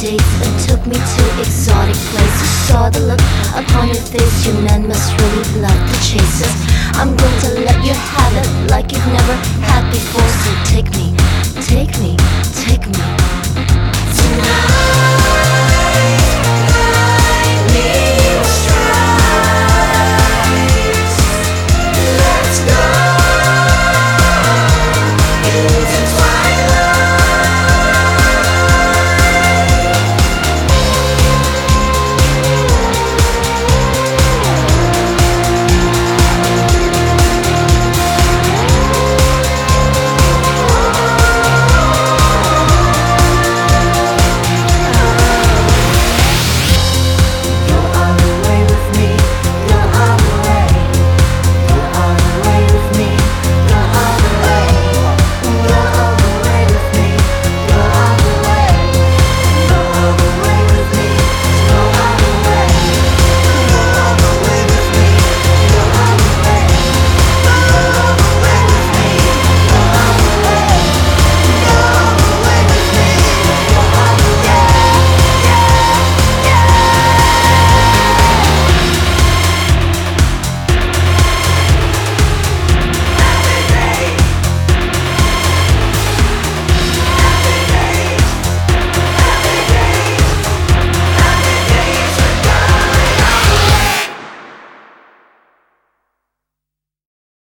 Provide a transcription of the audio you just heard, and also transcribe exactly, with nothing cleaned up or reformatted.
dates and took me to exotic places. Saw the look upon your face, you men must really love the chasers. I'm going to let you have it like you've never had before. So take me, take me, take me